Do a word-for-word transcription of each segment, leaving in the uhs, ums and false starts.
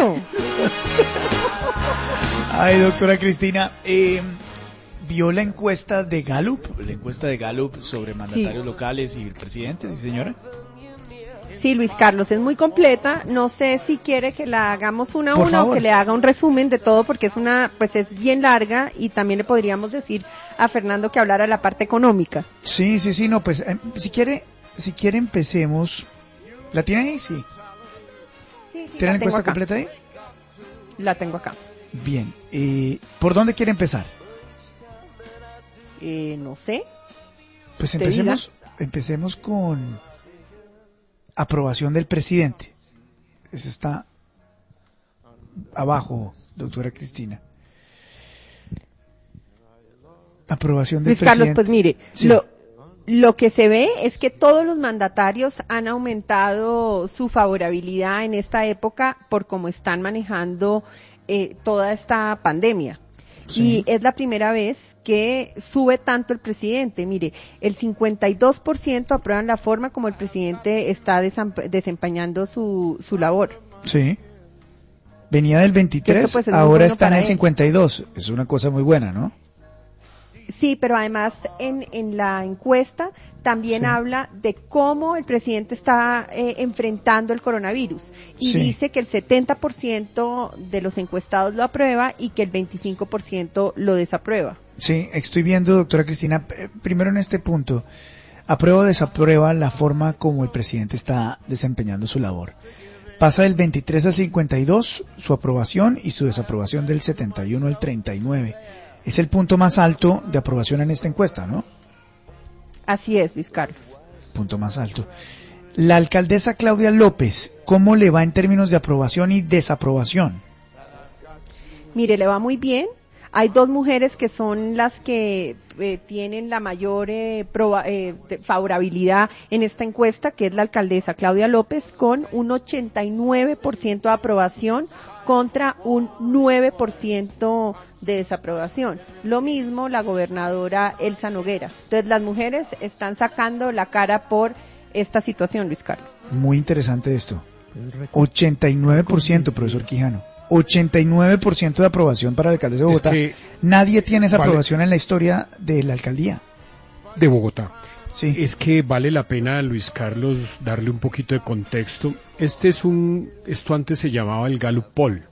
eso. Ay, doctora Cristina, eh, ¿vio la encuesta de Gallup? La encuesta de Gallup sobre mandatarios sí. locales y presidentes, ¿sí, señora? Sí, Luis Carlos, es muy completa. No sé si quiere que la hagamos una a Por una favor. o que le haga un resumen de todo, porque es una, pues es bien larga, y también le podríamos decir a Fernando que hablara la parte económica. Sí, sí, sí, no, pues eh, si quiere, si quiere empecemos. ¿La tiene ahí? Sí. Sí, sí, ¿Tiene la encuesta acá. completa ahí? La tengo acá. Bien, eh, ¿por dónde quiere empezar? Eh, no sé. Pues empecemos, empecemos con aprobación del presidente. Eso está abajo, doctora Cristina. Aprobación del Luis presidente. Carlos, pues mire, sí. lo, lo que se ve es que todos los mandatarios han aumentado su favorabilidad en esta época por cómo están manejando eh, toda esta pandemia. Sí. Y es la primera vez que sube tanto el presidente. Mire, el cincuenta y dos por ciento aprueban la forma como el presidente está desempeñando su, su labor. Sí. Venía del veintitrés, esto, pues, ahora está en el cincuenta y dos. Es una cosa muy buena, ¿no? Sí, pero además en, en la encuesta también sí. habla de cómo el presidente está eh, enfrentando el coronavirus y sí. dice que el setenta por ciento de los encuestados lo aprueba y que el veinticinco por ciento lo desaprueba. Sí, estoy viendo, doctora Cristina, primero en este punto, aprueba o desaprueba la forma como el presidente está desempeñando su labor. Pasa del veintitrés al cincuenta y dos su aprobación y su desaprobación del setenta y uno al treinta y nueve. Es el punto más alto de aprobación en esta encuesta, ¿no? Así es, Luis Carlos. Punto más alto. La alcaldesa Claudia López, ¿cómo le va en términos de aprobación y desaprobación? Mire, le va muy bien. Hay dos mujeres que son las que eh, tienen la mayor eh, proba, eh, favorabilidad en esta encuesta, que es la alcaldesa Claudia López, con un ochenta y nueve por ciento de aprobación contra un nueve por ciento de desaprobación. Lo mismo la gobernadora Elsa Noguera. Entonces las mujeres están sacando la cara por esta situación, Luis Carlos. Muy interesante esto. ochenta y nueve por ciento, profesor Quijano. ochenta y nueve por ciento de aprobación para la alcaldesa de Bogotá. Es que nadie tiene esa vale. aprobación en la historia de la alcaldía. De Bogotá. Sí. Es que vale la pena, Luis Carlos, darle un poquito de contexto. Este es un, esto antes se llamaba el Gallup Poll.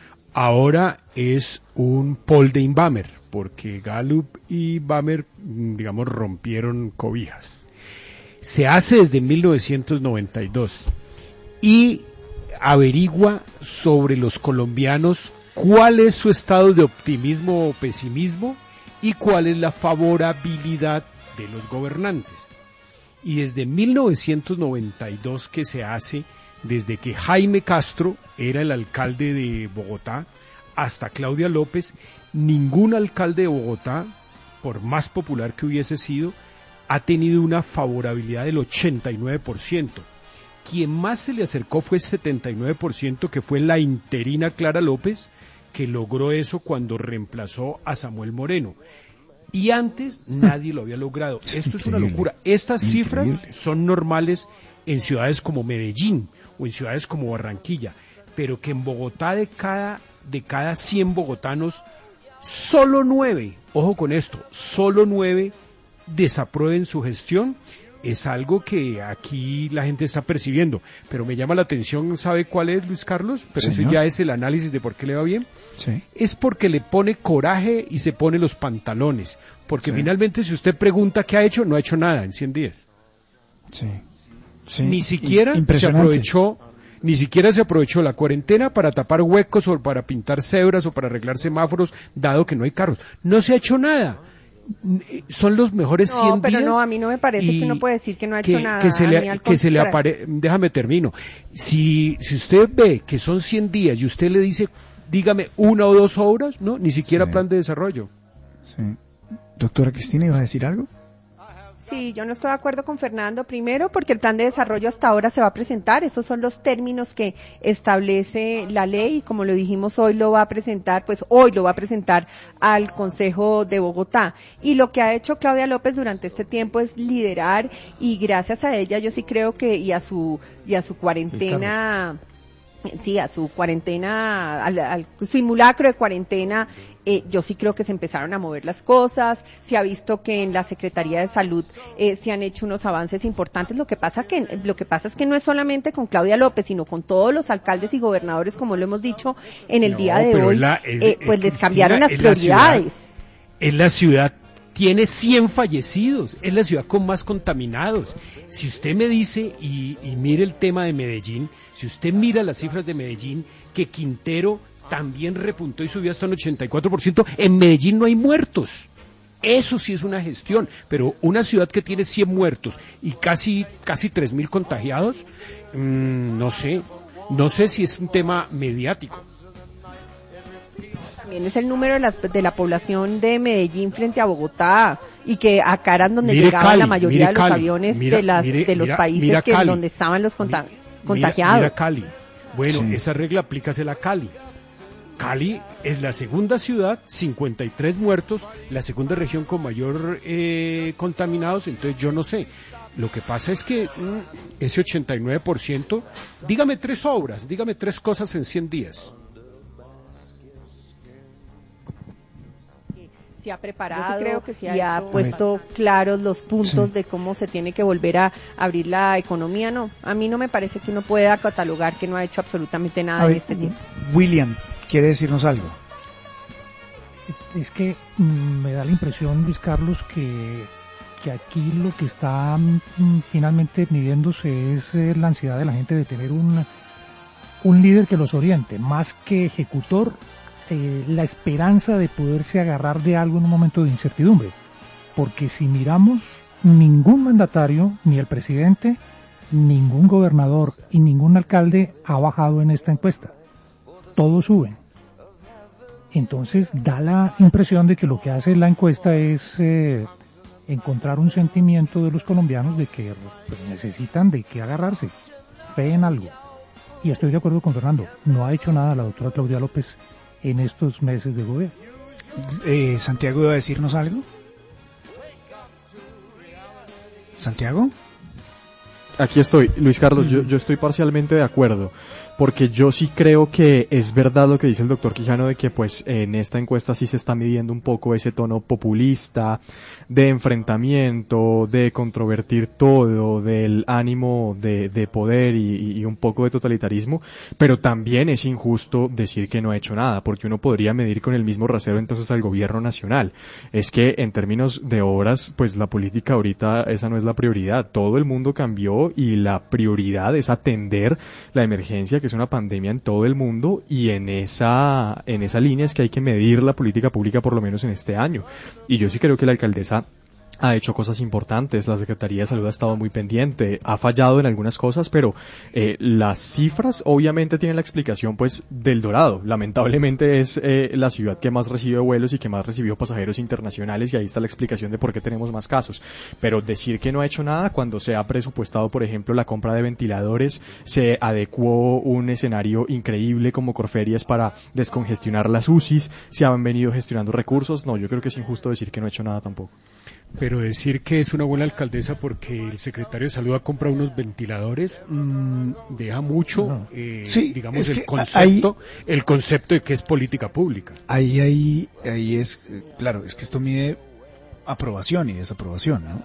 Ahora es un poll de Inbamer, porque Gallup y Inbamer, digamos, rompieron cobijas. Se hace desde mil novecientos noventa y dos y averigua sobre los colombianos cuál es su estado de optimismo o pesimismo y cuál es la favorabilidad de los gobernantes. Y desde mil novecientos noventa y dos que se hace, desde que Jaime Castro era el alcalde de Bogotá hasta Claudia López, ningún alcalde de Bogotá, por más popular que hubiese sido, ha tenido una favorabilidad del ochenta y nueve por ciento. Quien más se le acercó fue el setenta y nueve por ciento, que fue la interina Clara López, que logró eso cuando reemplazó a Samuel Moreno. Y antes nadie lo había logrado. Esto Increíble. Es una locura. Estas Increíble. Cifras son normales en ciudades como Medellín o en ciudades como Barranquilla, pero que en Bogotá de cada, de cada cien bogotanos, solo nueve, ojo con esto, solo nueve desaprueben su gestión, es algo que aquí la gente está percibiendo, pero me llama la atención, ¿sabe cuál es, Luis Carlos? Pero Señor. Eso ya es el análisis de por qué le va bien. Sí. Es porque le pone coraje y se pone los pantalones, porque sí. finalmente si usted pregunta qué ha hecho, no ha hecho nada en cien días. Sí. Sí. Ni siquiera se aprovechó, ni siquiera se aprovechó la cuarentena para tapar huecos o para pintar cebras o para arreglar semáforos, dado que no hay carros. No se ha hecho nada. Son los mejores cien días. No, pero no, a mí no me parece que uno puede decir que no ha hecho que, nada. Que se le, que se le apare... Déjame termino. Si, si usted ve que son cien días y usted le dice, dígame una o dos obras, no, ni siquiera sí. plan de desarrollo. Sí. Doctora Cristina, ¿iba a decir algo? Sí, yo no estoy de acuerdo con Fernando, primero porque el plan de desarrollo hasta ahora se va a presentar, esos son los términos que establece la ley y como lo dijimos hoy lo va a presentar, pues hoy lo va a presentar al Consejo de Bogotá. Y lo que ha hecho Claudia López durante este tiempo es liderar y gracias a ella yo sí creo que y a su y a su cuarentena sí, a su cuarentena, al, al simulacro de cuarentena, eh, yo sí creo que se empezaron a mover las cosas, se ha visto que en la Secretaría de Salud eh, se han hecho unos avances importantes, lo que pasa que lo que pasa es que no es solamente con Claudia López, sino con todos los alcaldes y gobernadores, como lo hemos dicho en el no, día de hoy, la, es, eh, pues es, les cambiaron Cristina, las prioridades. Es la ciudad tiene cien fallecidos, es la ciudad con más contaminados. Si usted me dice, y, y mire el tema de Medellín, si usted mira las cifras de Medellín, que Quintero también repuntó y subió hasta un ochenta y cuatro por ciento, en Medellín no hay muertos. Eso sí es una gestión, pero una ciudad que tiene cien muertos y casi, casi tres mil contagiados, mmm, no sé, no sé si es un tema mediático. También es el número de, las, de la población de Medellín frente a Bogotá, y que acá eran donde mire llegaban Cali, la mayoría de los Cali, aviones mira, de, las, mire, de los mira, países mira que Cali, donde estaban los conta mira, contagiados. Mira Cali, bueno, sí. Esa regla aplícasela a Cali. Cali es la segunda ciudad, cincuenta y tres muertos, la segunda región con mayor eh, contaminados, entonces yo no sé. Lo que pasa es que mmm, ese ochenta y nueve por ciento, dígame tres obras, dígame tres cosas en cien días. Se ha preparado, sí creo que se ha y ha hecho puesto claros los puntos sí. de cómo se tiene que volver a abrir la economía. No, a mí no me parece que uno pueda catalogar que no ha hecho absolutamente nada A en ver, este tiempo. William, ¿quiere decirnos algo? Es que mm, me da la impresión, Luis Carlos, que, que aquí lo que está mm, finalmente midiéndose es eh, la ansiedad de la gente de tener un, un líder que los oriente, más que ejecutor. Eh, la esperanza de poderse agarrar de algo en un momento de incertidumbre, porque si miramos, ningún mandatario, ni el presidente, ningún gobernador y ningún alcalde ha bajado en esta encuesta, todos suben. Entonces da la impresión de que lo que hace la encuesta es eh, encontrar un sentimiento de los colombianos de que pues, necesitan de que agarrarse, fe en algo. Y estoy de acuerdo con Fernando, no ha hecho nada la doctora Claudia López en estos meses de gobierno. Eh, ¿Santiago iba a decirnos algo? ¿Santiago? Aquí estoy, Luis Carlos, yo, yo estoy parcialmente de acuerdo, porque yo sí creo que es verdad lo que dice el doctor Quijano de que pues en esta encuesta sí se está midiendo un poco ese tono populista, de enfrentamiento, de controvertir todo, del ánimo de, de poder y, y un poco de totalitarismo, pero también es injusto decir que no ha hecho nada, porque uno podría medir con el mismo rasero entonces al gobierno nacional. Es que en términos de obras, pues la política ahorita esa no es la prioridad, todo el mundo cambió y la prioridad es atender la emergencia que es una pandemia en todo el mundo, y en esa en esa línea es que hay que medir la política pública por lo menos en este año. Y yo sí creo que la alcaldesa ha hecho cosas importantes, la Secretaría de Salud ha estado muy pendiente, ha fallado en algunas cosas, pero eh, las cifras obviamente tienen la explicación pues del Dorado. Lamentablemente es eh, la ciudad que más recibe vuelos y que más recibió pasajeros internacionales, y ahí está la explicación de por qué tenemos más casos. Pero decir que no ha hecho nada cuando se ha presupuestado, por ejemplo, la compra de ventiladores, se adecuó un escenario increíble como Corferias para descongestionar las U C Is, se han venido gestionando recursos, no, yo creo que es injusto decir que no ha hecho nada tampoco. Pero decir que es una buena alcaldesa porque el secretario de Salud ha comprado unos ventiladores mmm, deja mucho, no. eh, sí, digamos, el que concepto, ahí, el concepto de que es política pública. Ahí, ahí, ahí es, claro, es que esto mide aprobación y desaprobación, ¿no?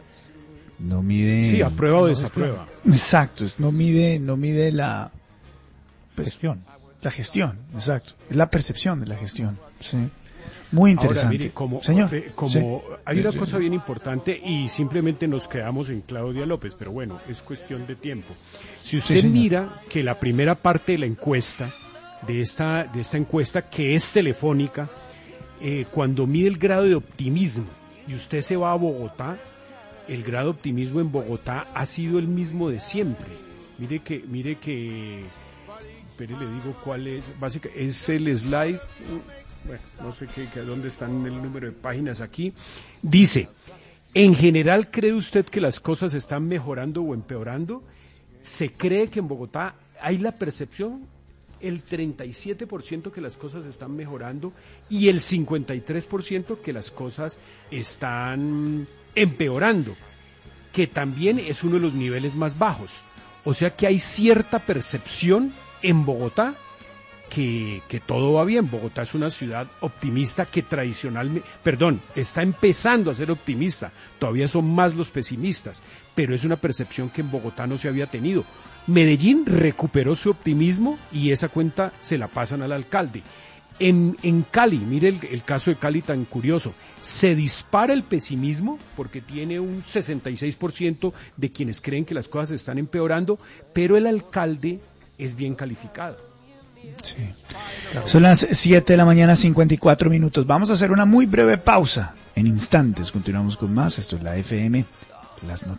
No mide. Sí, aprueba o desaprueba. Exacto, no mide, no mide la pues, gestión. La gestión, exacto. Es la percepción de la gestión. Sí. Muy interesante. Ahora, mire, como, Señor, eh, como sí. hay una sí, cosa sí. bien importante y simplemente nos quedamos en Claudia López, pero bueno, es cuestión de tiempo. Si usted sí, mira que la primera parte de la encuesta, de esta, de esta encuesta que es telefónica, eh, cuando mide el grado de optimismo y usted se va a Bogotá, el grado de optimismo en Bogotá ha sido el mismo de siempre. Mire que, mire que, espere, le digo cuál es, básicamente es el slide. Bueno, no sé qué, qué, dónde están el número de páginas aquí. Dice, en general, ¿cree usted que las cosas están mejorando o empeorando? ¿Se cree que en Bogotá hay la percepción? El treinta y siete por ciento que las cosas están mejorando y el cincuenta y tres por ciento que las cosas están empeorando, que también es uno de los niveles más bajos. O sea que hay cierta percepción en Bogotá que, que todo va bien. Bogotá es una ciudad optimista que tradicionalmente, perdón, está empezando a ser optimista, todavía son más los pesimistas, pero es una percepción que en Bogotá no se había tenido. Medellín recuperó su optimismo y esa cuenta se la pasan al alcalde. En, en Cali, mire el, el caso de Cali tan curioso, se dispara el pesimismo porque tiene un sesenta y seis por ciento de quienes creen que las cosas están empeorando, pero el alcalde es bien calificado. Sí. Son las siete de la mañana, cincuenta y cuatro minutos. Vamos a hacer una muy breve pausa. En instantes continuamos con más. Esto es la F M, las noticias.